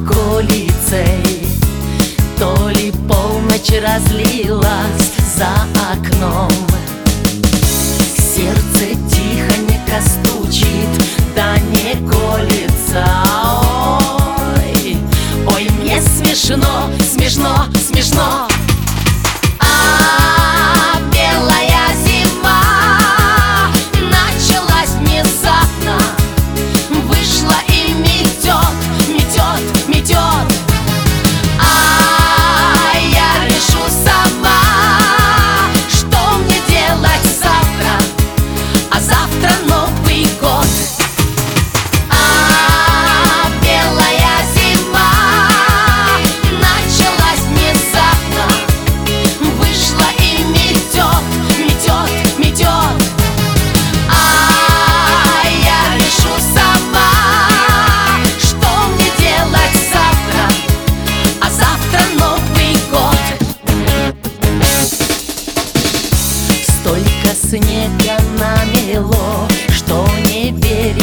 околицей, то ли полночь разлилась за окном. Сердце тихонько стучит, да не колется. Ой, ой, мне смешно, смешно, смешно. Белая зима началась внезапно, вышла и метет, метет, метет. Я решу сама, что мне делать завтра, а завтра Новый год. Белая зима началась внезапно, вышла и метет, метет, метет. Я решу сама, что мне делать завтра, а завтра Новый год. Столько снега намело, что не верится.